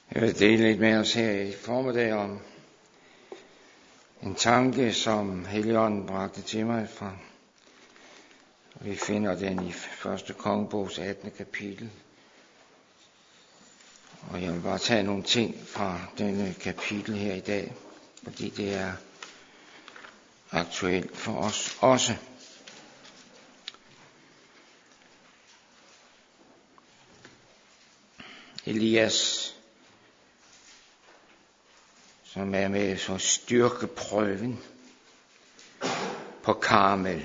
Jeg vil dele lidt med os her i formiddag om en tanke, som Helligånden bragte til mig fra. Vi finder den i 1. Kongebogs 18. kapitel. Og jeg vil bare tage nogle ting fra denne kapitel her i dag, fordi det er aktuelt for os også. Elias, som er med så styrkeprøven på Karmel.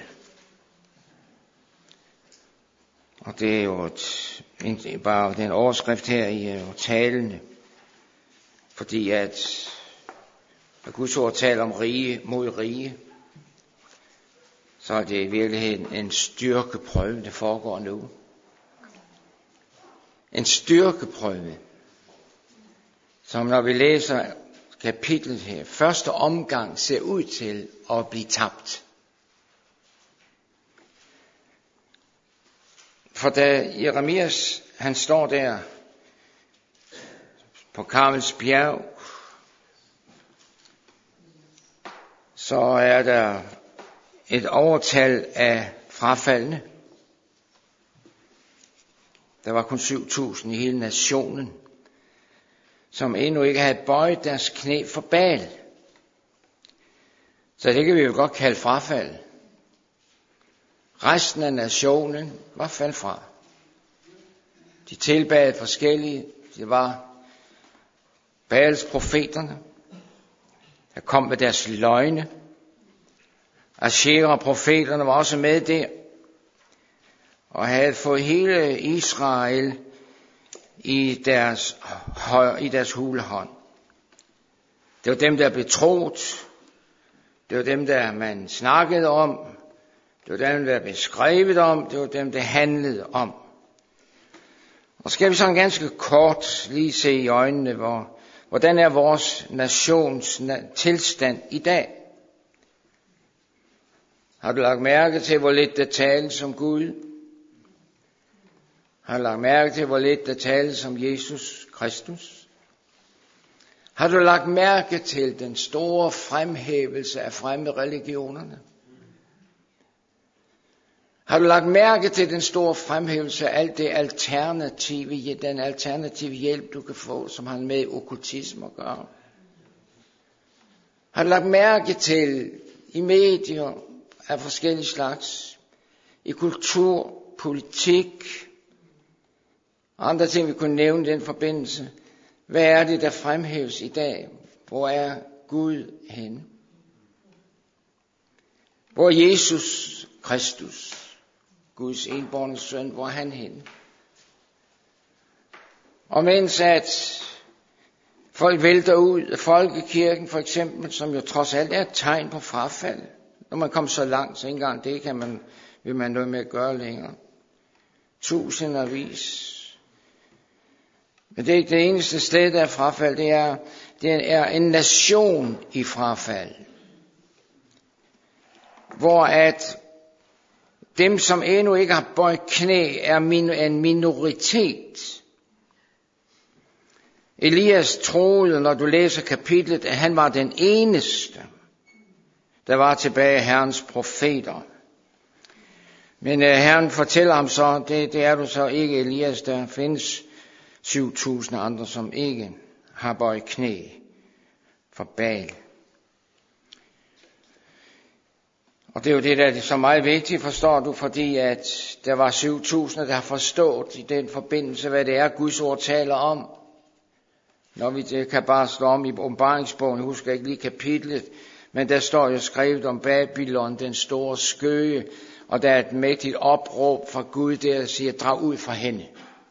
Og det er jo bare den overskrift her i talene, fordi at Guds ord taler om rige mod rige, så er det i virkeligheden en styrkeprøve, der foregår nu. En styrkeprøve, som når vi læser kapitlet her, første omgang ser ud til at blive tabt. For da Jeremias, han står der på Karmels bjerg, så er der et overtal af frafaldne. Der var kun 7.000 i hele nationen, som endnu ikke havde bøjet deres knæ for Baal. Så det kan vi jo godt kalde frafald. Resten af nationen var faldet fra. De tilbad forskellige. Det var Baals profeterne, der kom med deres løgne. Ashera-profeterne var også med der, og havde fået hele Israel i deres hule hånd. Det var dem, der blev troet. Det var dem, der man snakkede om. Det var dem, der blev skrevet om. Det var dem, der handlede om. Og skal vi sådan ganske kort lige se i øjnene, hvordan er vores nations tilstand i dag? Har du lagt mærke til, hvor lidt der tales om Gud? Har du lagt mærke til, hvor lidt der tales om Jesus Kristus? Har du lagt mærke til den store fremhævelse af fremme religionerne? Har du lagt mærke til den store fremhævelse af alt det den alternative hjælp, du kan få, som har med okkultisme at gøre? Har du lagt mærke til i medier af forskellige slags, i kultur, politik, andre ting, vi kunne nævne i den forbindelse? Hvad er det, der fremhæves i dag? Hvor er Gud henne? Hvor er Jesus Kristus, Guds enbårne søn, hvor er han henne? Og mens at folk vælter ud af folkekirken for eksempel, som jo trods alt er et tegn på frafald, når man kommer så langt, så ikke engang det vil man noget med at gøre længere. Tusindvis. Men det er ikke det eneste sted, der er frafald. Det er en nation i frafald. Hvor at dem, som endnu ikke har bøjet knæ, er en minoritet. Elias troede, når du læser kapitlet, at han var den eneste, der var tilbage af Herrens profeter. Men Herren fortæller ham så, det er du så ikke, Elias. Der findes 7.000 andre, som ikke har bøjet knæ for Baal. Og det er jo det, der er så meget vigtigt, forstår du, fordi at der var 7.000, der har forstået i den forbindelse, hvad det er, Guds ord taler om. Når vi det kan bare slå om i åbenbaringsbogen, jeg husker ikke lige kapitlet, men der står jo skrevet om Babylon, den store skøge, og der er et mægtigt opråb fra Gud, der siger, drag ud fra hende.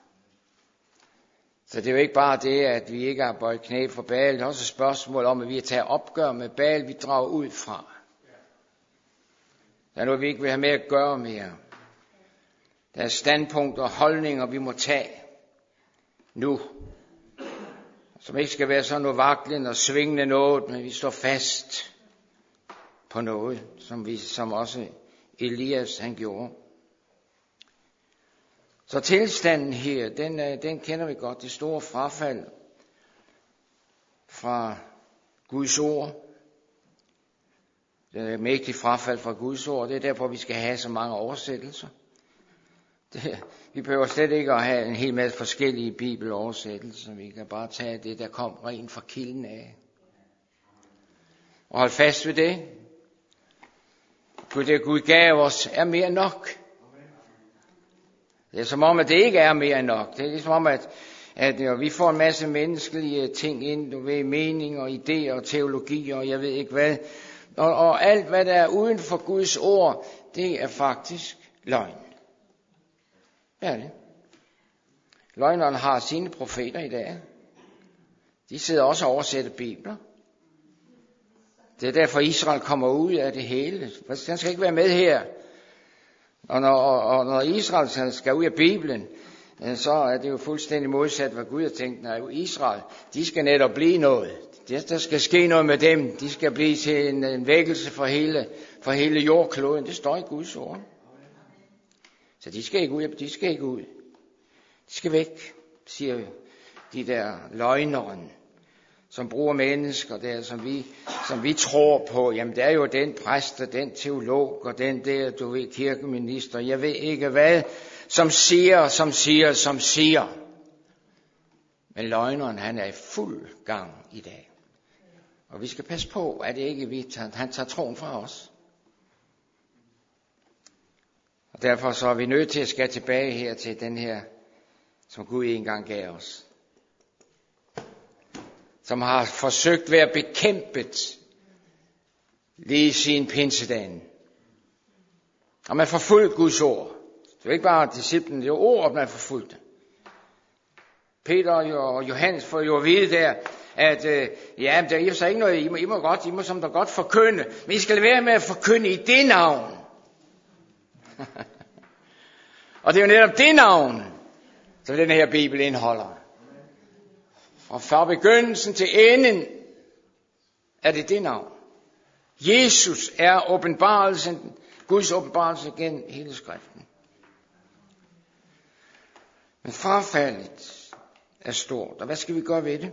Så det er jo ikke bare det, at vi ikke har bøjet knæ for Baal, det er også et spørgsmål om, at vi har taget opgør med Baal, vi drager ud fra. Der er noget, vi ikke vil have med at gøre mere. Der er standpunkter og holdninger, vi må tage nu, som ikke skal være sådan noget vaklende og svingende noget, men vi står fast på noget, som også Elias han gjorde. Så tilstanden her, den kender vi godt, det store frafald. fra Guds ord. Det er mægtigt frafald fra Guds ord. Det er derfor, vi skal have så mange oversættelser. Vi behøver slet ikke at have en hel masse forskellige bibeloversættelser. Vi kan bare tage det, der kom rent fra kilden af. Og hold fast ved det. Det Gud gav os er mere end nok. Det er som om, at det ikke er mere end nok. Det er ligesom om, at vi får en masse menneskelige ting ind, du ved, meninger, idéer og teologier, og jeg ved ikke hvad. Og alt, hvad der er uden for Guds ord, det er faktisk løgn. Hvad er det? Løgneren har sine profeter i dag. De sidder også og oversætter bibler. Det er derfor, Israel kommer ud af det hele. Den skal ikke være med her. Og når Israel skal ud af Bibelen, så er det jo fuldstændig modsat, hvad Gud har tænkt. Nej, Israel, de skal netop blive noget. Der skal ske noget med dem. De skal blive til en vækkelse for hele jordkloden. Det står i Guds ord. Så de skal ikke ud. De skal ikke ud. De skal væk, siger de der løgnere, som bruger mennesker der, som vi tror på. Jamen, det er jo den præst og den teolog og den der, du ved, kirkeminister. Jeg ved ikke hvad, som siger. Men løgneren, han er i fuld gang i dag. Og vi skal passe på, at det ikke han tager troen fra os. Og derfor så er vi nødt til at skal tilbage her til den her, som Gud engang gav os. Som har forsøgt at være bekæmpet lige siden pinsedagen. Og man forfulgte Guds ord. Det er ikke bare disciplen, det er ordet, man forfulgte. Peter og Johannes får jo at vide der, at der er så ikke noget, I må som der godt forkynde, men I skal lade være med at forkynde i det navn. Og det er jo netop det navn, som den her Bibel indeholder. Og fra begyndelsen til enden er det navn. Jesus er åbenbarelsen, Guds åbenbarelse gennem hele skriften. Men frafaldet er stort, og hvad skal vi gøre ved det?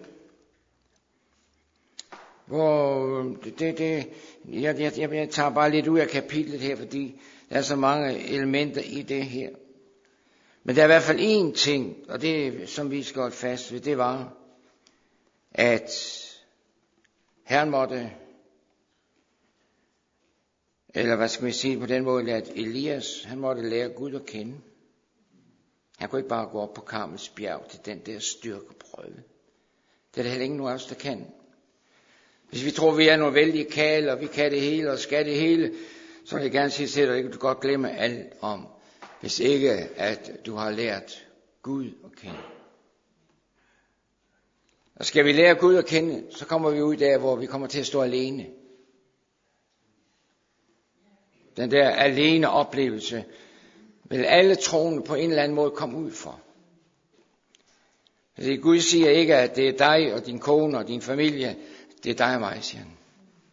Jeg tager bare lidt ud af kapitlet her, fordi der er så mange elementer i det her. Men der er i hvert fald én ting, og det som vi skal holde fast ved, det var, at Herren måtte, eller hvad skal man sige på den måde, at Elias, han måtte lære Gud at kende. Han kunne ikke bare gå op på Karmels bjerg til den der styrkeprøve. Det er der heller ingen af os, der kan. Hvis vi tror, vi er nogle vældige kæler, og vi kan det hele og skal det hele, så vil jeg gerne sige til dig, at du godt glemme alt om, hvis ikke at du har lært Gud at kende. Og skal vi lære Gud at kende, så kommer vi ud der, hvor vi kommer til at stå alene. Den der alene oplevelse vil alle troende på en eller anden måde komme ud for. Altså, Gud siger ikke, at det er dig og din kone og din familie, det er dig og mig, siger han.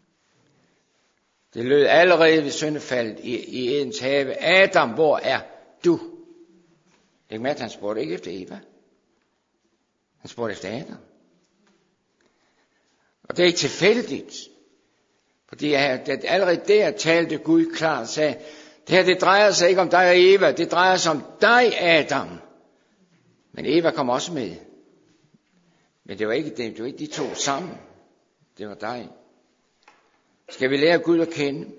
Det lød allerede ved syndefaldet i Edens have. Adam, hvor er du? Læg med, at han spurgte ikke efter Eva. Han spurgte efter Adam. Og det er ikke tilfældigt. Fordi allerede der talte Gud klart og sagde, det her det drejer sig ikke om dig og Eva, det drejer sig om dig, Adam. Men Eva kom også med. Men det var ikke de to sammen. Det var dig. Skal vi lære Gud at kende?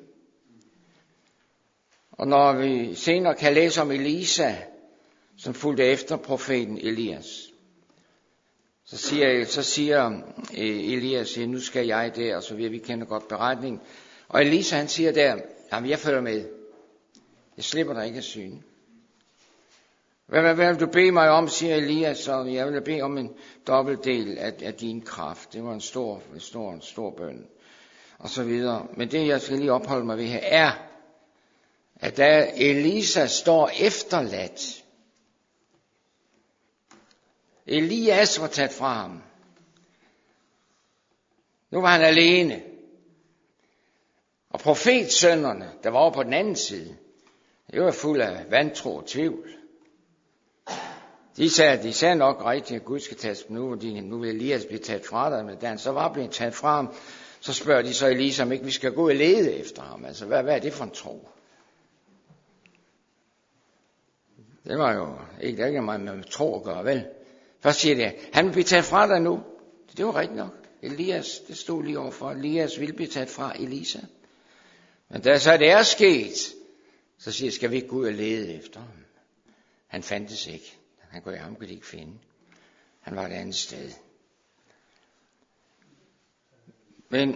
Og når vi senere kan læse om Elisa, som fulgte efter profeten Elias, så siger Elias, nu skal jeg der, og så vi kender godt beretningen. Og Elisa han siger der, jamen jeg følger med. Jeg slipper dig ikke af syne. Hvad vil du bede mig om, siger Elias, og jeg vil bede om en dobbeltdel af din kraft. Det var en stor bøn. Og så videre. Men det jeg skal lige opholde mig ved her, er, at da Elisa står efterladt, Elias var taget fra ham. Nu var han alene. Og profetsønnerne, der var over på den anden side, det var fuld af vantro og tvivl. De sagde nok rigtigt, at Gud skal tages nu vil Elias blive taget fra dig, men da han så var blevet taget fra ham, så spørger de så Elisa, om ikke vi skal gå og lede efter ham. Altså, hvad er det for en tro? Det var jo ikke meget med tro at gøre, vel? Først siger de, han vil blive taget fra dig nu. Det var rigtigt nok. Elias, det stod lige overfor, Elias ville blive taget fra Elisa. Men da så det er sket, så siger jeg, skal vi ikke gå ud og lede efter ham? Han fandtes ikke. Han kunne de ikke finde. Han var et andet sted. Men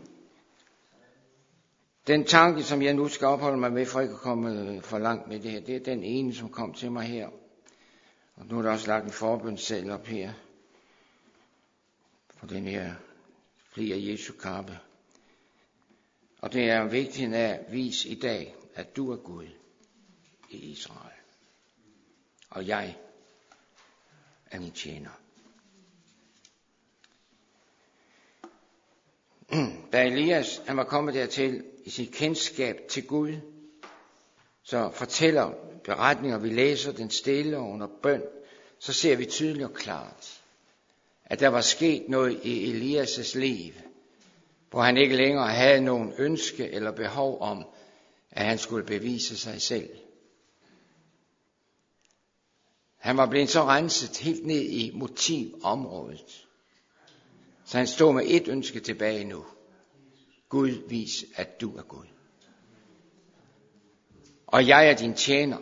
den tanke, som jeg nu skal opholde mig med, for ikke at komme for langt med det her, det er den ene, som kom til mig her. Og nu er der også lagt en forbønssal op her, på den her fli af Jesu kappe. Og det er vigtigt at vise i dag, at du er Gud i Israel. Og jeg er min tjener. Da Elias han var kommet dertil i sit kendskab til Gud, så fortæller beretninger, vi læser den stille og under bøn, så ser vi tydeligt og klart, at der var sket noget i Elias' liv, hvor han ikke længere havde nogen ønske eller behov om, at han skulle bevise sig selv. Han var blevet så renset helt ned i motivområdet, så han stod med et ønske tilbage nu. Gud, vis, at du er Gud. Og jeg er din tjener.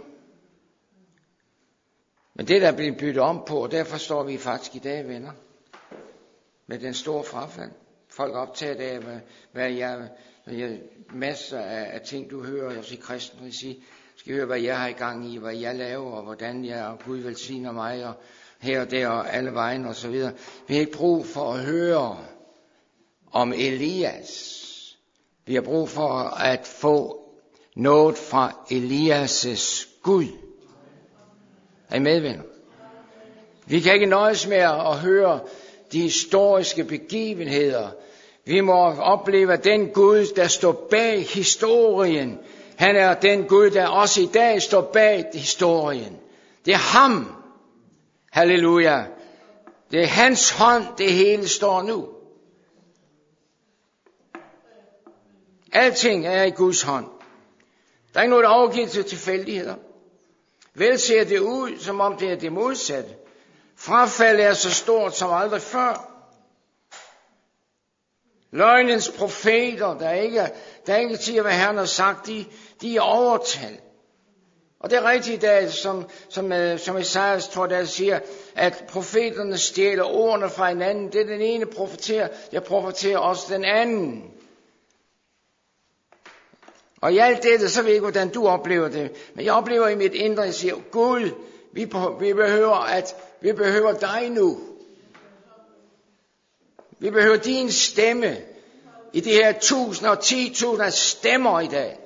Men det der er blevet byttet om på, og derfor står vi faktisk i dag, venner, med den store frafald. Folk er optaget af, hvad masser af ting, du hører os i kristen regi. Skal høre, hvad jeg har i gang i, hvad jeg laver, og hvordan jeg og Gud velsigner mig, og her og der, og alle vejen, og så videre. Vi har ikke brug for at høre om Elias. Vi har brug for at få noget fra Elias' Gud. Er I med, venner? Vi kan ikke nøjes med at høre de historiske begivenheder. Vi må opleve, at den Gud, der står bag historien, han er den Gud, der også i dag står bag historien. Det er ham. Halleluja. Det er hans hånd, det hele står nu. Alting er i Guds hånd. Der er ikke noget overgivet til tilfældigheder. Vel ser det ud, som om det er det modsatte. Frafaldet er så stort som aldrig før. Løgnens profeter, der ikke siger, hvad Herren har sagt, de er overtalt. Og det er rigtigt, der, som Esajas tror, der siger, at profeterne stjæler ordene fra hinanden. Det er den ene profeter, jeg profeterer også den anden. Og i alt dette, så ved jeg ikke, hvordan du oplever det. Men jeg oplever i mit indre, jeg siger, Gud, vi behøver dig nu. Vi behøver din stemme i de her 1000 og 10.000 stemmer i dag.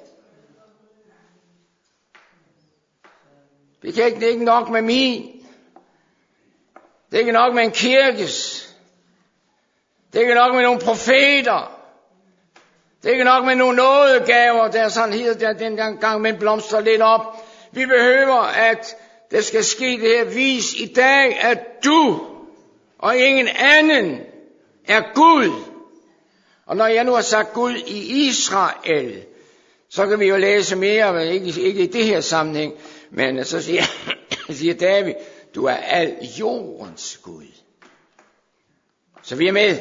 Det er ikke nok med min. Det er ikke nok med en kirkes. Det er ikke nok med nogle profeter. Det er ikke nok med nogle nådegaver, der sådan her den gang, men blomstrer lidt op. Vi behøver, at det skal ske det her. Vis i dag, at du og ingen anden er Gud. Og når jeg nu har sagt Gud i Israel, så kan vi jo læse mere, ikke i det her sammenhæng, men så siger David, du er al jordens Gud. Så vi er med.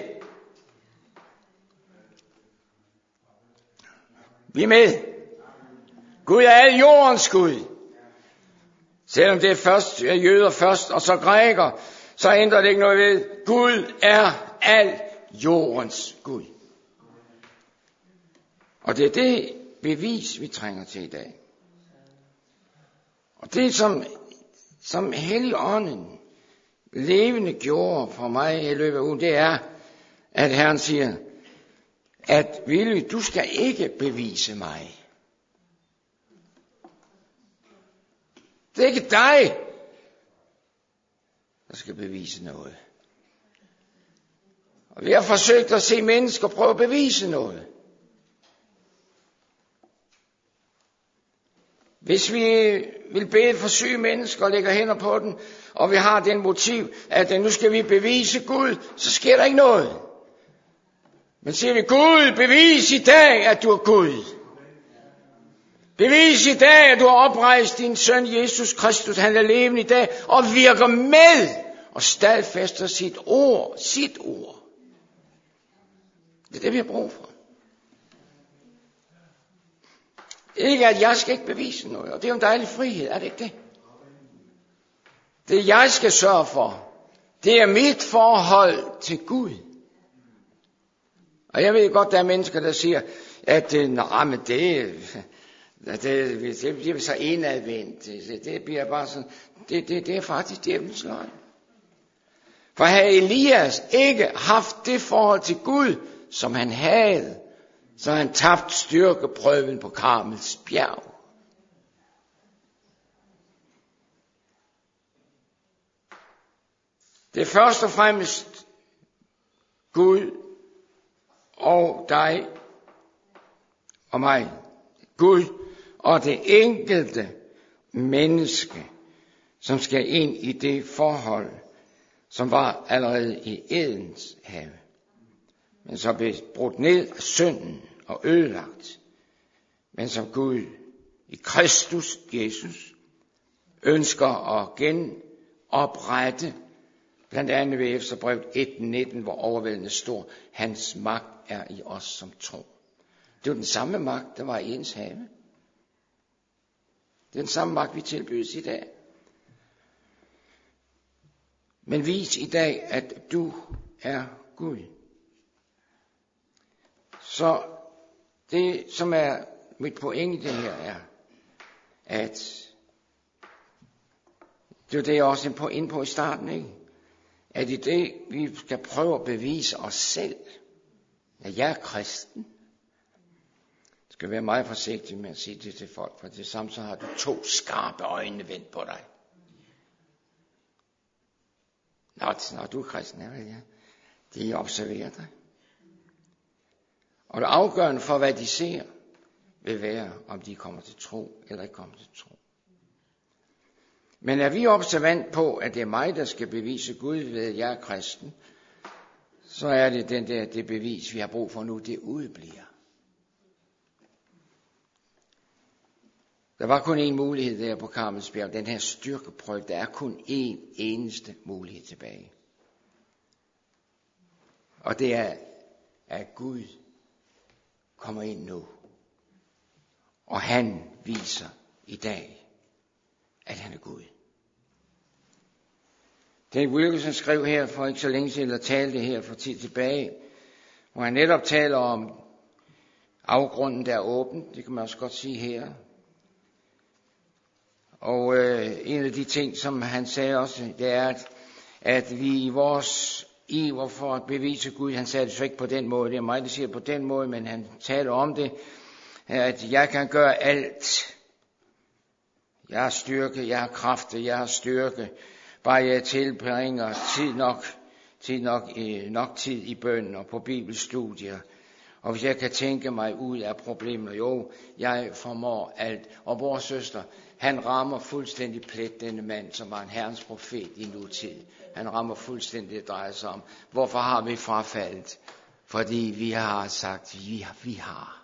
Vi er med. Gud er al jordens Gud. Selvom det er først jøder først, og så græker, så ændrer det ikke noget ved. Gud er al jordens Gud. Og det er det bevis, vi trænger til i dag. Og det, som Helligånden levende gjorde for mig i løbet af ugen, det er, at Herren siger, at Willy, du skal ikke bevise mig. Det er ikke dig, der skal bevise noget. Og vi har forsøgt at se mennesker prøve at bevise noget. Hvis vi vil bede for syge mennesker og lægger hænder på dem, og vi har den motiv, at nu skal vi bevise Gud, så sker der ikke noget. Men siger vi, Gud, bevis i dag, at du er Gud. Bevis i dag, at du har oprejst din søn Jesus Kristus, han er levende i dag, og virker med og stadfæster sit ord. Det er det, vi har brug for. Ikke at jeg skal ikke bevise noget, og det er jo en dejlig frihed, er det ikke det? Det jeg skal sørge for, det er mit forhold til Gud. Og jeg ved godt, der er mennesker, der siger, at men det bliver så indadvendt. Det bliver bare sådan. Det er faktisk djævelens løgn. For havde Elias ikke haft det forhold til Gud, som han havde, så han tabt styrkeprøven på Karmels bjerg. Det er først og fremmest Gud og dig og mig. Gud og det enkelte menneske, som skal ind i det forhold, som var allerede i Edens have, men som blev brudt ned af synden og ødelagt, men som Gud i Kristus Jesus ønsker at genoprette, blandt andet ved Efeserbrevet 1:19, hvor overvældende stor hans magt er i os som tro. Det er den samme magt, der var i Edens have. Det er den samme magt, vi tilbydes i dag. Men vis i dag, at du er Gud. Så det, som er mit pointe her, er, at det er det, jeg også er inde på i starten, ikke? At i det, vi skal prøve at bevise os selv, at jeg er kristen. Du skal være meget forsigtig med at sige det til folk, for det samme så har du 2 skarpe øjne vendt på dig. Når du er kristen, ja. De observerer dig. Og det afgørende for, hvad de ser, vil være, om de kommer til tro eller ikke kommer til tro. Men er vi observant på, at det er mig, der skal bevise Gud ved, at jeg er kristen, så er det det bevis, vi har brug for nu, det udebliver. Der var kun én mulighed der på Karmels bjerg, den her styrkeprøve. Der er kun én eneste mulighed tilbage. Og det er, at Gud kommer ind nu. Og han viser i dag, at han er Gud. Dave Wilkerson skrev her for ikke så længe siden, eller talte her for tid tilbage, hvor han netop taler om afgrunden, der er åben. Det kan man også godt sige her. Og en af de ting, som han sagde også, det er, at vi i vores iver for at bevise Gud, han sagde det så ikke på den måde, det er mig, der siger på den måde, men han taler om det, at jeg kan gøre alt. Jeg har styrke, jeg har kraft, jeg har styrke, bare jeg tilbringer nok tid i bøn og på bibelstudier. Og hvis jeg kan tænke mig ud af problemer, jo, jeg formår alt. Og vores søster, han rammer fuldstændig plet, denne mand, som var en herrens profet i nutid. Han rammer fuldstændig, det drejer sig om. Hvorfor har vi frafaldet? Fordi vi har sagt, vi har.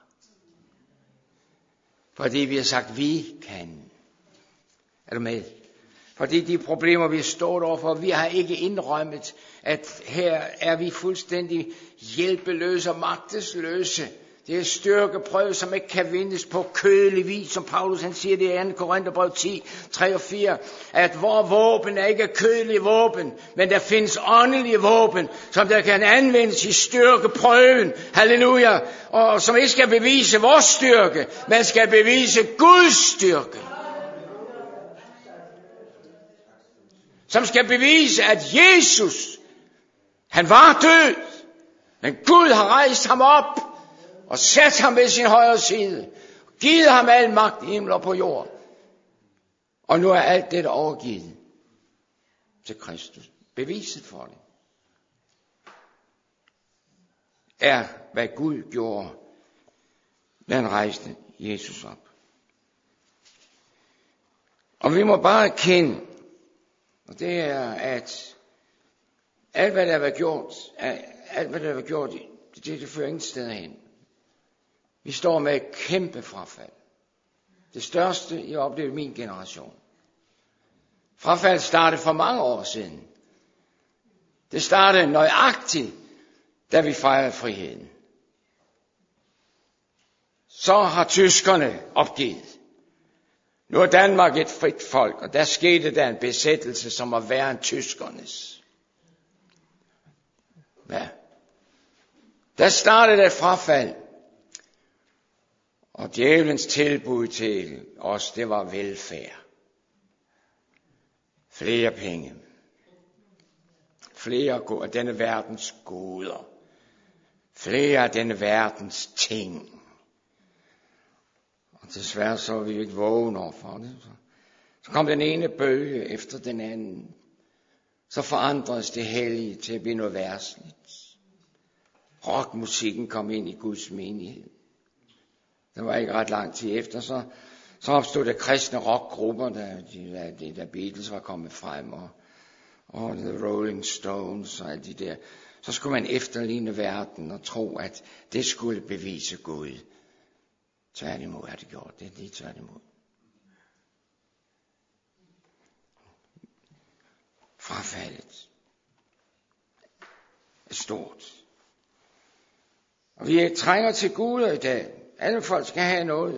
Fordi vi har sagt, vi kan. Er du med? Fordi de problemer, vi står overfor, vi har ikke indrømmet, at her er vi fuldstændig hjælpeløse og magtesløse. Det er styrkeprøve, som ikke kan vindes på kødelig vis, som Paulus han siger det i 2. Korintherbrev 10, 3 og 4, at vor våben er ikke kødelige våben, men der findes åndelige våben, som der kan anvendes i styrkeprøven, halleluja, og som ikke skal bevise vores styrke, men skal bevise Guds styrke. Som skal bevise, at Jesus, han var død, men Gud har rejst ham op og sat ham ved sin højre side, og givet ham al magt i himmel og på jord. Og nu er alt dette overgivet til Kristus. Beviset for det er, hvad Gud gjorde, da han rejste Jesus op. Og vi må bare erkende, og det er, at alt hvad der har været gjort, det fører ingen steder hen. Vi står med et kæmpe frafald. Det største, jeg oplevede i min generation. Frafald startede for mange år siden. Det startede nøjagtigt, da vi fejrede friheden. Så har tyskerne opgivet. Nu er Danmark et frit folk, og der skete der en besættelse, som var værre end tyskernes. Hvad? Der startede et frafald. Og djævelens tilbud til os, det var velfærd. Flere penge. Flere af denne verdens goder. Flere af denne verdens ting. Og desværre så er vi ikke vågne over for det. Så kom den ene bølge efter den anden. Så forandredes det hellige til at blive noget værsligt. Rockmusikken kom ind i Guds menighed. Det var ikke ret lang tid efter, så opstod der kristne rockgrupper, da Beatles var kommet frem, og The Rolling Stones og alt de der. Så skulle man efterligne verden og tro, at det skulle bevise Gud. Tværtimod har det gjort det, lige tværtimod. Frafaldet er stort. Og vi trænger til guder i dag. Alle folk skal have noget.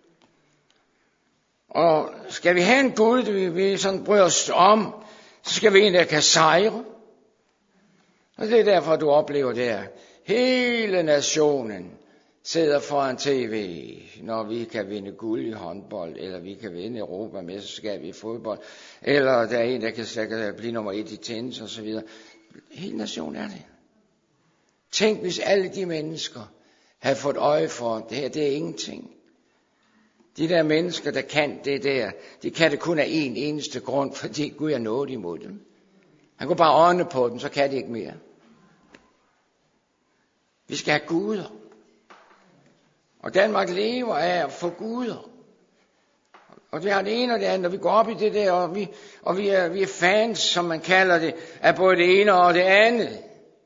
Og skal vi have en Gud, vi sådan bryder os om, så skal vi en, der kan sejre. Og det er derfor, du oplever det her. Hele nationen sidder foran tv, når vi kan vinde guld i håndbold, eller vi kan vinde Europamesterskab i fodbold, eller der er en, der kan blive nummer 1 i tennis og så videre. Hele nationen er det. Tænk, hvis alle de mennesker havde fået øje for, det her, det er ingenting. De der mennesker, der kan det der, de kan det kun af en eneste grund, fordi Gud er nået imod dem. Han kunne bare ånde på dem, så kan de ikke mere. Vi skal have guder. Og Danmark lever af at få guder. Og det har det ene og det andet, og vi går op i det der, og vi er fans, som man kalder det, af både det ene og det andet.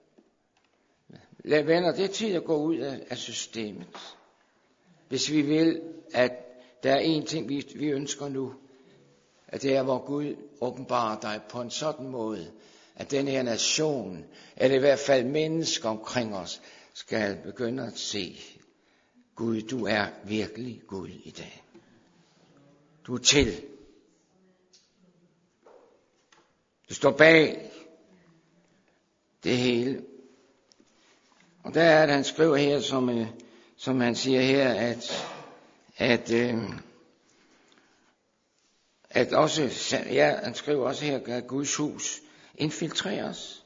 Lad venner, det er tid at gå ud af systemet. Hvis vi vil, at der er en ting, vi ønsker nu, at det er, hvor Gud åbenbarer dig på en sådan måde, at den her nation, eller i hvert fald mennesker omkring os, skal begynde at se, Gud, du er virkelig Gud i dag. Du er til. Du står bag det hele. Og der er det, han skriver her, som han siger her, at også, ja, han skriver også her, at Guds hus infiltreres.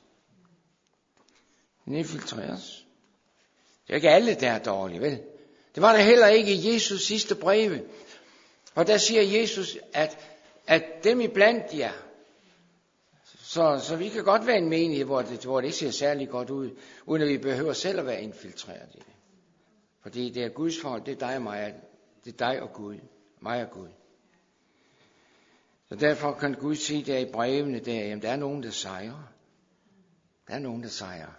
Infiltreres. Det er ikke alle, der er dårlige, vel? Det var der heller ikke i Jesus sidste breve. Og der siger Jesus, at dem iblandt jer, så vi kan godt være en menighed, hvor det ikke ser særlig godt ud, uden at vi behøver selv at være infiltreret i det. Fordi det er Guds forhold, det er dig og mig, det er dig og Gud, mig og Gud. Så derfor kan Gud sige der i brevene der, jamen der er nogen, der sejrer. Der er nogen, der sejrer.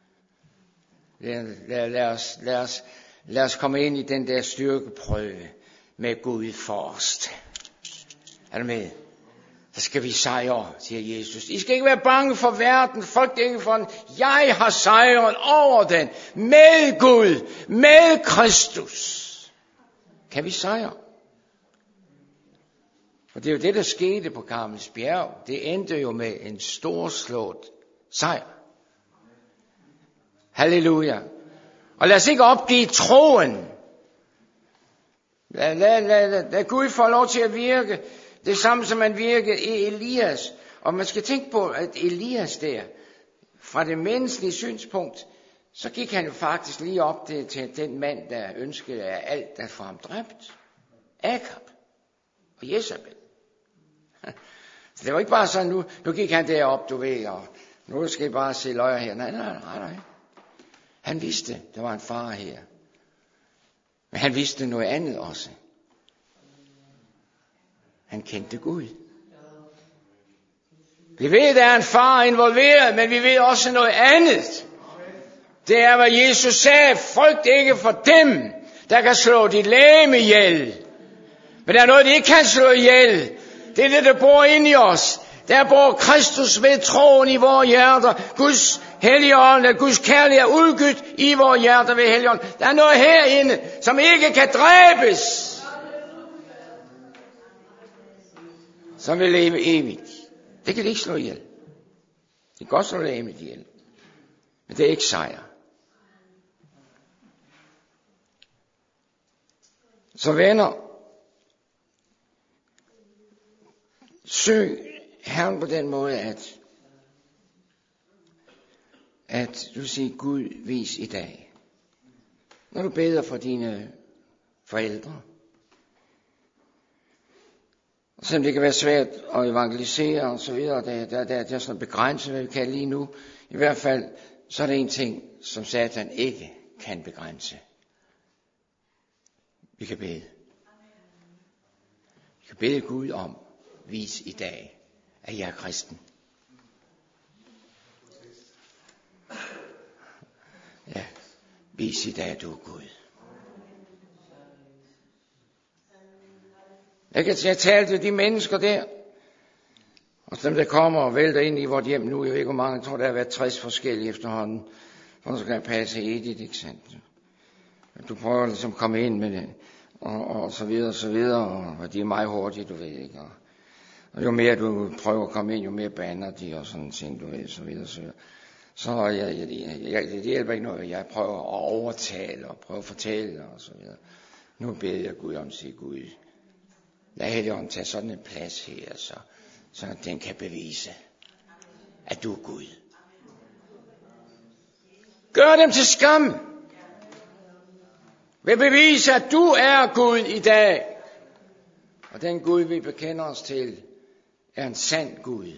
Lad os komme ind i den der styrkeprøve med Gud forrest. Er du med? Så skal vi sejre, siger Jesus. I skal ikke være bange for verden, frygt ikke for den. Jeg har sejret over den, med Gud, med Kristus. Kan vi sejre? Og det er jo det, der skete på Karmels bjerg. Det endte jo med en storslået sejr. Halleluja. Og lad os ikke opgive troen. Lad Gud få lov til at virke. Det samme som man virkede i Elias. Og man skal tænke på, at Elias der, fra det menneskelige synspunkt, så gik han jo faktisk lige op til den mand, der ønskede alt at få ham dræbt. Akab og Jezabel. Så det var ikke bare sådan, nu gik han derop, du ved, og nu skal I bare se løjer her. Nej. Han vidste, der var en far her. Men han vidste noget andet også. Han kendte Gud. Vi ved, at der er en far involveret, men vi ved også noget andet. Det er, hvad Jesus sagde: frygt ikke for dem, der kan slå dit legeme ihjel. Men der er noget, de ikke kan slå ihjel. Det er det, der bor inde i os. Der bor Kristus ved troen i vores hjerter. Guds Helligånd, Guds kærlighed er udgydt i vores hjerter ved Helligånd. Der er noget herinde, som ikke kan dræbes, som vil leve evigt. Det kan de ikke slå ihjel. Det kan godt slå legemet ihjel, men det er ikke sejr. Så venner, søg Herren på den måde, at du siger: Gud, vis i dag. Når du beder for dine forældre, selvom det kan være svært at evangelisere og så videre, der er sådan begrænset, hvad vi kan lige nu. I hvert fald, så er det en ting, som Satan ikke kan begrænse. Vi kan bede. Vi kan bede Gud om: vis i dag, at jeg er kristen. Ja, vis i dag, at du er Gud. Jeg kan tale til de mennesker der, og dem der kommer og vælter ind i vort hjem nu. Jeg ved ikke, hvor mange, jeg tror, der har været 60 forskellige efterhånden. Og så kan jeg passe Edith, ikke sandt? Du prøver ligesom at komme ind med det, og så videre, og de er meget hurtige, du ved ikke. Og jo mere du prøver at komme ind, jo mere bander de, og sådan ting, du ved, så videre. Så det hjælper ikke noget, jeg prøver at overtale, og prøver at fortælle, og så videre. Nu beder jeg Gud om at sige: Gud, lad Helligånden tage sådan en plads her, så den kan bevise, at du er Gud. Gør dem til skam. Vil bevise, at du er Gud i dag. Og den Gud, vi bekender os til, er en sand Gud.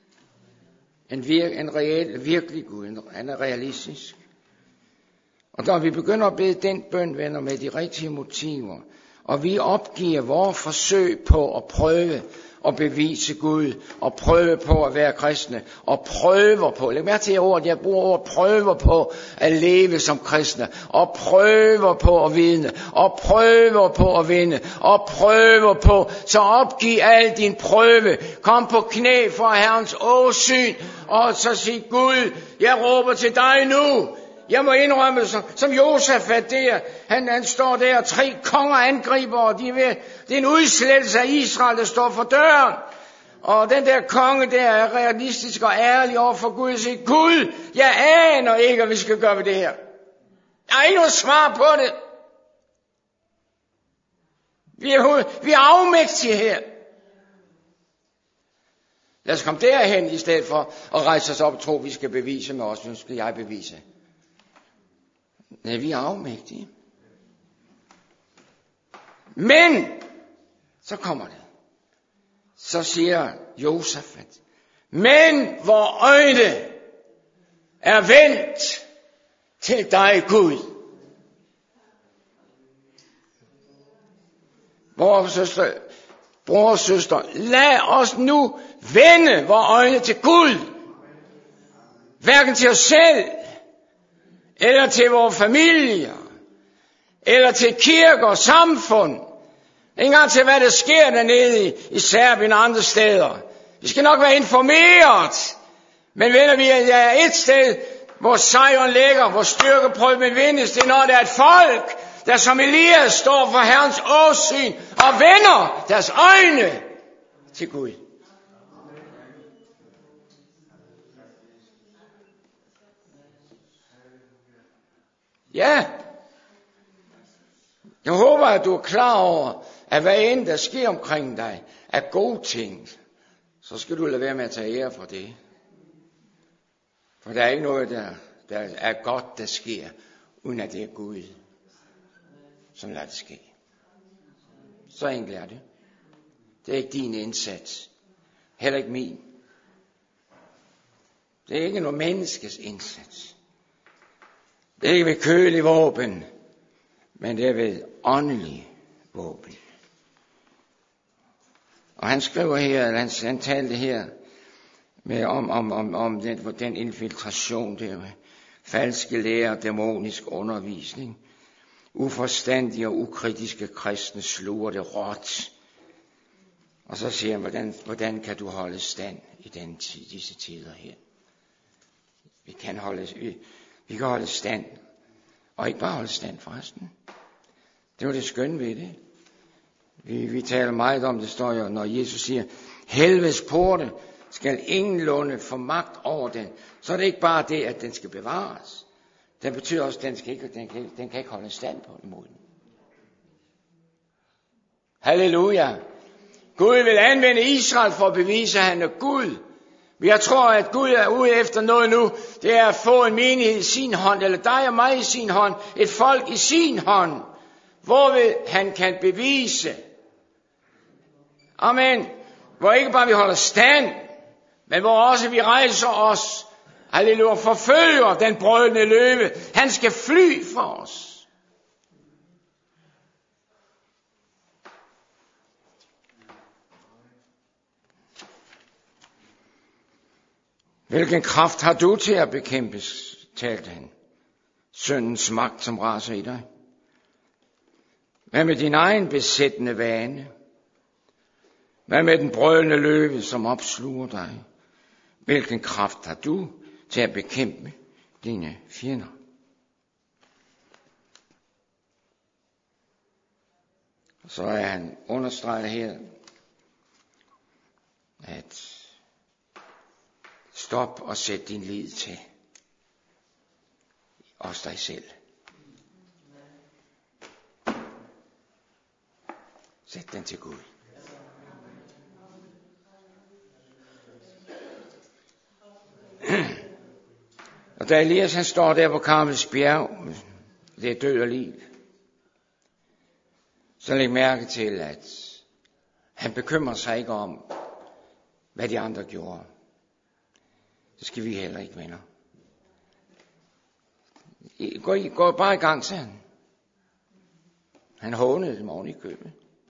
En reel, virkelig Gud. Han er realistisk. Og når vi begynder at bede den bøn, venner, med de rigtige motiver, og vi opgiver vores forsøg på at prøve at bevise Gud, og prøve på at være kristne, og prøver på, læg mærke til ordet, jeg bruger ordet, prøver på at leve som kristne, og prøver på at vidne, og prøver på at vinde, og prøver på, så opgiv al din prøve, kom på knæ for Herrens åsyn, og så sig: Gud, jeg råber til dig nu. Jeg må indrømme, som Josafat der, han står der, 3 konger angriber, og det er en udslettelse af Israel, der står for døren. Og den der konge der er realistisk og ærlig over for Gud og siger: Gud, jeg aner ikke, hvad vi skal gøre ved det her. Jeg har ikke noget svar på det. Vi er afmægtige her. Lad os komme derhen, i stedet for at rejse os op og tro, vi skal bevise med os. Nu skal jeg bevise. Nej, vi er afmægtige. Men, så kommer det. Så siger Josafat: men hvor øjne er vendt til dig, Gud. Bror og søster, lad os nu vende vores øjne til Gud. Hverken til os selv, eller til vores familier, eller til kirker og samfund. Ikke engang til, hvad der sker dernede i Serbien og andre steder. Vi skal nok være informeret. Men venner, vi er et sted, hvor sejren ligger, hvor styrkeprøven vindes. Det er når der er et folk, der som Elias står for Herrens åsyn og vender deres øjne til Gud. Ja, jeg håber, at du er klar over, at hvad end der sker omkring dig er gode ting, så skal du lade være med at tage ære for det. For der er ikke noget, der er godt, der sker, uden at det er Gud, som lader det ske. Så enkelt er det. Det er ikke din indsats. Heller ikke min. Det er ikke noget menneskes indsats. Det er ikke ved kølig våben, men det er ved åndelig våben. Og han skriver her, eller han talte her med om den infiltration der med falske lærer, dæmonisk undervisning, uforstandige og ukritiske kristne sluger det råt. Og så siger han, hvordan kan du holde stand i disse tider her? Vi kan holde stand, og ikke bare holde stand forresten. Det var det skønne ved det. Vi taler meget om, det står jo, når Jesus siger, helvedes porte skal ingenlunde få magt over den. Så er det ikke bare det, at den skal bevares. Det betyder også, at den kan ikke holde stand på imod den. Halleluja. Gud vil anvende Israel for at bevise, at han er Gud. Jeg tror, at Gud er ude efter noget nu. Det er at få en menighed i sin hånd, eller dig og mig i sin hånd. Et folk i sin hånd. Hvorved han kan bevise. Amen. Hvor ikke bare vi holder stand, men hvor også vi rejser os. Halleluja, forfølger den brølende løve. Han skal fly for os. Hvilken kraft har du til at bekæmpe, talte han, syndens magt, som raser i dig? Hvad med din egen besættende vane? Hvad med den brølende løve, som opsluger dig? Hvilken kraft har du til at bekæmpe dine fjender? Og så er han understreget her, at stop og sæt din lid til os dig selv. Sæt den til Gud. Og da Elias han står der på Karmels bjerg, det er død og liv, så læg mærke til, at han bekymrer sig ikke om, hvad de andre gjorde. Det skal vi heller ikke, venner. Gå bare i gang, sagde han. Han hånede dem oven i købet.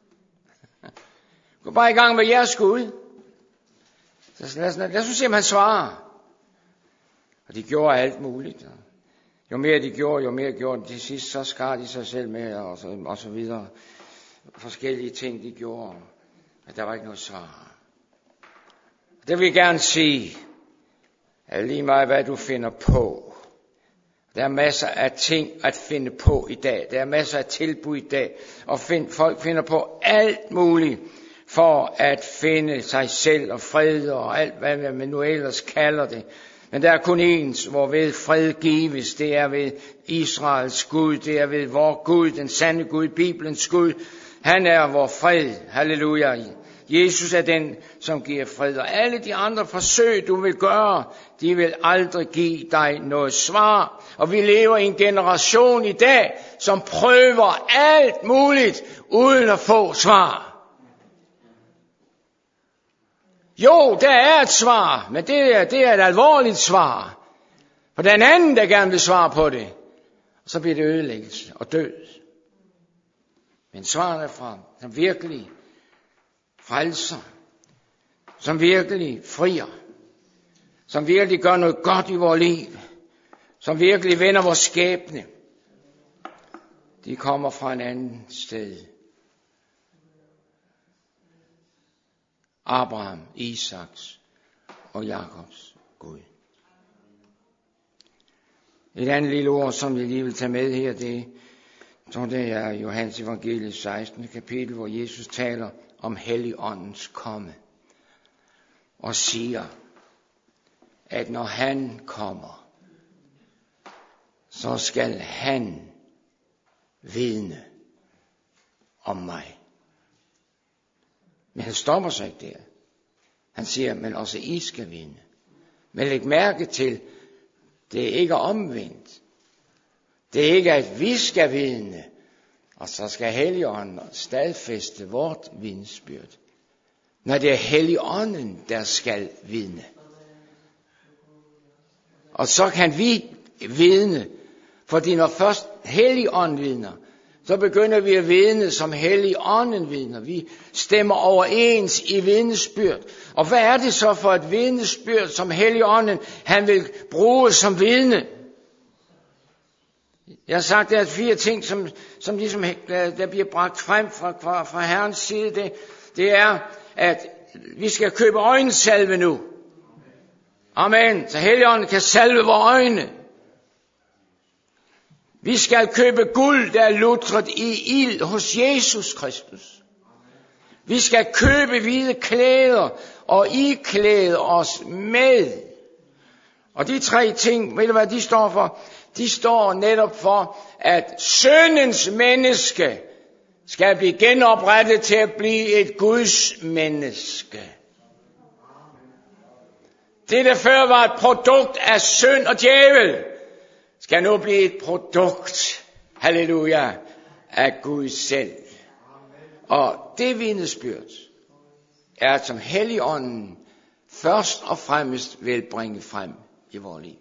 Gå bare i gang med jeres Gud. Så lad os se, om han svarer. Og de gjorde alt muligt. Jo mere de gjorde, jo mere gjorde de. Til sidst så skar de sig selv med, og så videre. Forskellige ting de gjorde. Men der var ikke noget svar. Det vil jeg gerne sige. Er lige meget, hvad du finder på. Der er masser af ting at finde på i dag. Der er masser af tilbud i dag. Og folk finder på alt muligt for at finde sig selv og fred og alt, hvad man nu ellers kalder det. Men der er kun én, hvorved fred gives. Det er ved Israels Gud. Det er ved vor Gud, den sande Gud, Bibelens Gud. Han er vor fred. Halleluja. Jesus er den, som giver fred. Og alle de andre forsøg, du vil gøre, de vil aldrig give dig noget svar. Og vi lever i en generation i dag, som prøver alt muligt, uden at få svar. Jo, der er et svar, men det er et alvorligt svar. For den anden, der gerne vil svare på det, og så bliver det ødelæggelse og død. Men svaret er fra, som virkelig frelser, som virkelig frier, som virkelig gør noget godt i vores liv, som virkelig vender vores skæbne. De kommer fra en anden sted. Abraham, Isaks og Jakobs Gud. Et andet lille ord, som jeg lige vil tage med her, det er Johannes evangeliet 16. kapitel, hvor Jesus taler om Helligåndens komme. Og siger, at når han kommer, så skal han vidne om mig. Men han stopper sig ikke der. Han siger, men også I skal vidne. Men læg mærke til, det er ikke omvendt. Det er ikke, at vi skal vidne, og så skal Helligånden stadfæste vort vidnesbyrd. Når det er Helligånden, der skal vidne. Og så kan vi vidne, fordi når først Helligånden vidner, så begynder vi at vidne, som Helligånden vidner. Vi stemmer overens i vidnesbyrd. Og hvad er det så for et vidnesbyrd, som Helligånden han vil bruge som vidne? Jeg har sagt, der er 4 ting, som ligesom der bliver bragt frem fra Herrens side. Det er, at vi skal købe øjensalve nu. Amen. Så Helligånden kan salve vores øjne. Vi skal købe guld, der er lutret i ild hos Jesus Kristus. Vi skal købe hvide klæder og iklæde os med. Og de 3 ting, ved du hvad de står for? De står netop for, at syndens menneske skal blive genoprettet til at blive et Guds menneske. Det, der før var et produkt af synd og djævel, skal nu blive et produkt, halleluja, af Gud selv. Og det vidnesbyrd er, som Helligånden først og fremmest vil bringe frem i vores liv.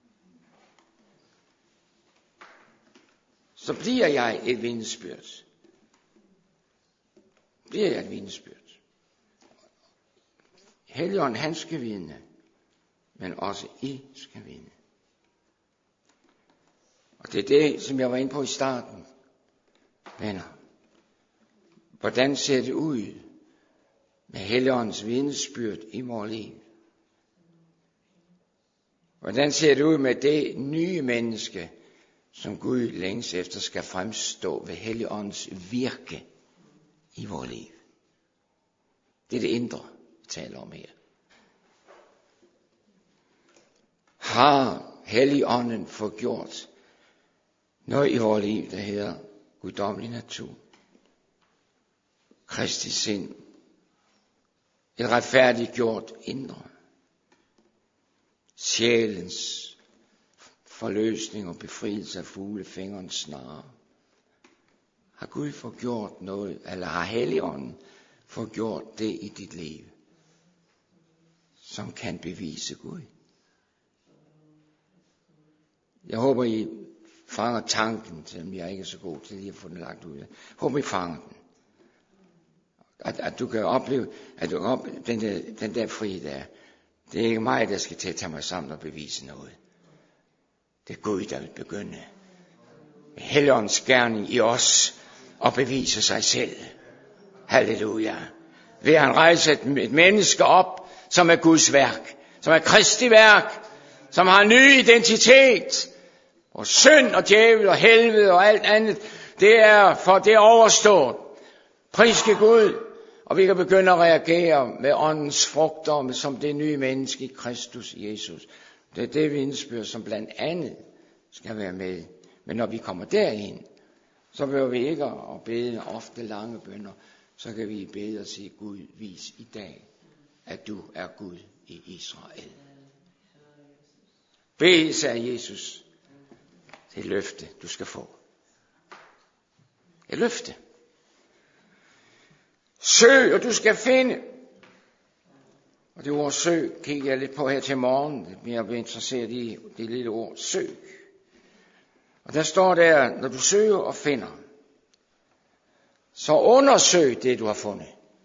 Så bliver jeg et vidnesbyrd. Bliver jeg et vidnesbyrd. Helligånden, han skal vidne, men også I skal vidne. Og det er det, som jeg var inde på i starten. Venner, hvordan ser det ud med Helligåndens vidnesbyrd i vores liv? Hvordan ser det ud med det nye menneske, som Gud længes efter skal fremstå ved Helligåndens virke i vores liv? Det er det indre, vi taler om her. Har Helligånden forgjort noget i vores liv, der hedder guddommelig natur, Kristi sind, et retfærdiggjort indre, sjælens forløsning og befrielse af fuglefingerens snare? Har Gud forgjort noget, eller har Helligånden forgjort det i dit liv, som kan bevise Gud? Jeg håber, I fanger tanken, selvom jeg ikke er så god til lige at få den lagt ud. Jeg håber, I fanger den. At du kan opleve, at du den der frie der. Det er ikke mig, der skal til at tage mig sammen og bevise noget. Det er Gud, der vil begynde med Helligåndens gerning i os og bevise sig selv. Halleluja. Ved at han rejser et menneske op, som er Guds værk, som er Kristi værk, som har en ny identitet. Og synd og djævel og helvede og alt andet, det er for det overstået. Priske Gud, og vi kan begynde at reagere med åndens frugter, som det nye menneske i Kristus Jesus. Det er det vidnesbyrd, som blandt andet skal være med. Men når vi kommer derind, så behøver vi ikke at bede ofte lange bønner. Så kan vi bede og sige, Gud, vis i dag, at du er Gud i Israel. Bed, sagde Jesus. Det er løfte, du skal få. Et løfte. Søg, og du skal finde. Og det ord søg kigger jeg lidt på her til morgen. Jeg bliver interesseret i det lille ord søg. Og der står der, når du søger og finder, så undersøg det, du har fundet.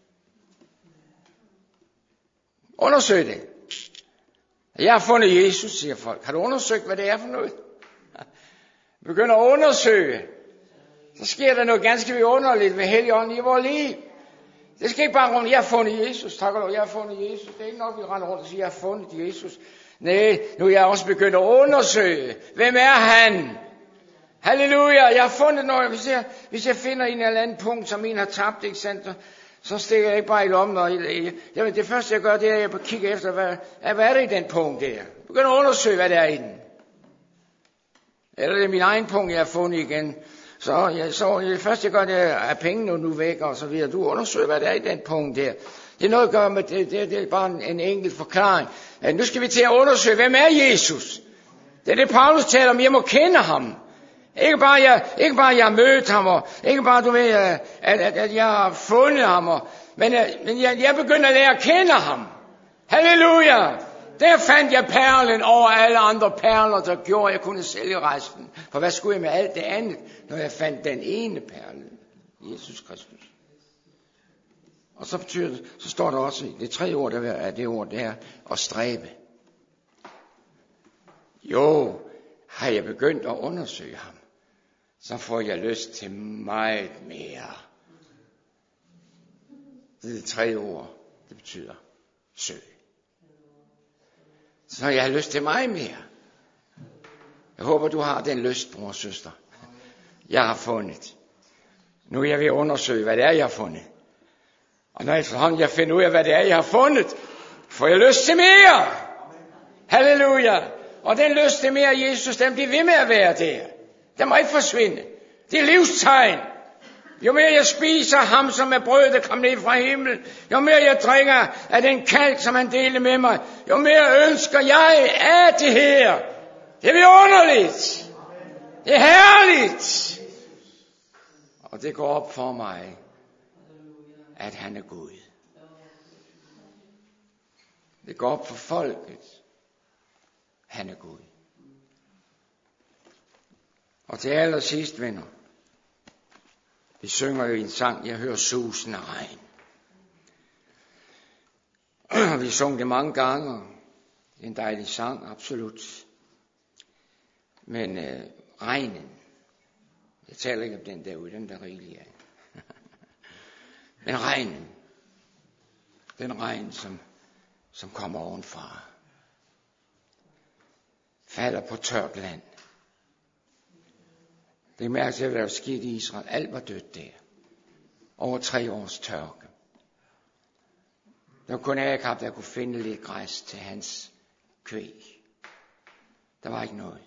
Undersøg det. Jeg har fundet Jesus, siger folk. Har du undersøgt, hvad det er for noget? Begynder at undersøge. Så sker der noget ganske vidunderligt ved Helligånden i vores liv. Det skal ikke bare rundt, jeg har fundet Jesus. Tak og lov, jeg har fundet Jesus. Det er ikke nok, vi render rundt og siger, jeg har fundet Jesus. Nej, nu er jeg også begyndt at undersøge. Hvem er han? Halleluja, jeg har fundet noget. Hvis jeg finder en eller anden punkt, som en har tabt, ikke sandt, så stikker jeg ikke bare i lommen. Og det første, jeg gør, det er, at jeg kigger efter, hvad er det i den punkt der? Jeg begynder at undersøge, hvad der er i den. Eller det er min egen punkt, jeg har fundet igen. Så det første, jeg gør, det er pengene nu væk, og så videre. Du undersøger, hvad der er i den punkt der. Det er noget at gøre med, det er bare en enkelt forklaring. Nu skal vi til at undersøge, hvem er Jesus? Det er det, Paulus taler om, jeg må kende ham. Ikke bare jeg har mødt ham, og ikke bare, du ved, at jeg har fundet ham, men jeg begynder at lære at kende ham. Halleluja! Der fandt jeg perlen over alle andre perler, der gjorde, at jeg kunne sælge resten. For hvad skulle jeg med alt det andet, når jeg fandt den ene perle, Jesus Kristus? Og så står der også i det tredje ord, der er det ord der, at stræbe. Jo, har jeg begyndt at undersøge ham, så får jeg lyst til meget mere. Det tredje ord, det betyder søg. Så jeg har lyst til meget mere. Jeg håber, du har den lyst, bror og søster. Jeg har fundet. Nu er jeg ved at undersøge, hvad det er, jeg har fundet. Og når efterhånden jeg finder ud af, hvad det er, jeg har fundet, får jeg lyst til mere. Halleluja. Og den lyst til mere, Jesus, den bliver ved med at være der. Den må ikke forsvinde. Det er livstegn. Jo mere jeg spiser ham, som er brød, der kom ned fra himlen, jo mere jeg drikker af den kalk, som han deler med mig, jo mere ønsker jeg af det her. Det er vidunderligt. Det er herligt. Og det går op for mig, at han er Gud. Det går op for folket. Han er Gud. Og til allersidst, venner, vi synger jo en sang, jeg hører susen af regn. Vi synger det mange gange. Det er en dejlig sang, absolut. Men regnen, jeg taler ikke om den derude, den der rigelige er. Men regnen, den regn, som kommer ovenfra, falder på tørt land. Det er mærkeligt, hvad der var sket i Israel. Alt var dødt der. Over 3 års tørke. Der var kun Akab, der kunne finde lidt græs til hans kvæg. Der var ikke noget.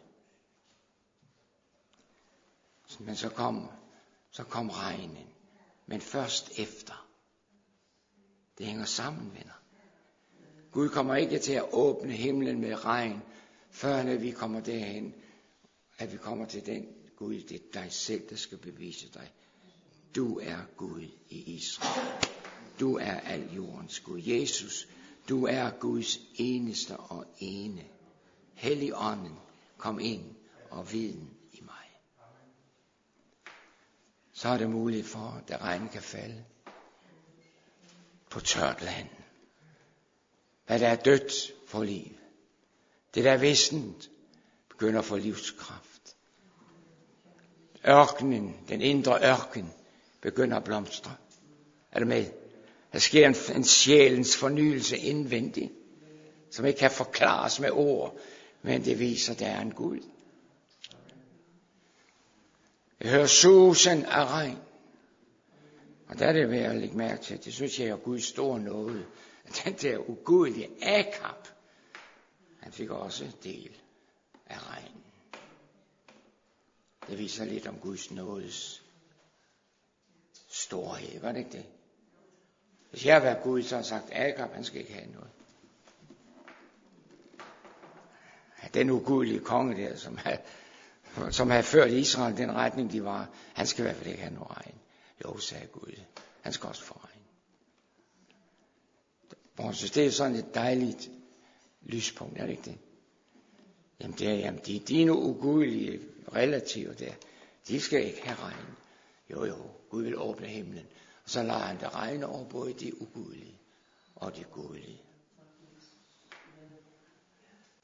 Men så kom regnen. Men først efter. Det hænger sammen, venner. Gud kommer ikke til at åbne himlen med regn, før vi kommer derhen, at vi kommer til den Gud, det er dig selv, der skal bevise dig. Du er Gud i Israel. Du er al jordens Gud. Jesus, du er Guds eneste og ene. Helligånden, kom ind og viden i mig. Så er det muligt for, at regnen kan falde på tørt land. Hvad der er dødt for liv. Det der er vistent, begynder at få livskraft. Ørkenen, den indre ørken, begynder at blomstre. Er du med? Der sker en sjælens fornyelse indvendig, som ikke kan forklares med ord, men det viser, at der er en Gud. Jeg hører susen af regn. Og der er det ved at lægge mærke til, det synes jeg er Guds store nåde. Den der ugudelige Akab, han fik også del af regnen. Det viser lidt om Guds nådes storhed, var det ikke det? Hvis jeg havde været Gud, så har jeg sagt, Akab, han skal ikke have noget. Den ugudelige konge der, som havde ført Israel den retning, de var, han skal i hvert fald ikke have noget regn. Jo, sagde Gud, han skal også få regn. Så det er sådan et dejligt lyspunkt, er det ikke det? Jamen, de dine ugudelige relativer der, de skal ikke have regn. Jo, Gud vil åbne himlen, og så lader han det regne over både de ugudelige og de gudelige.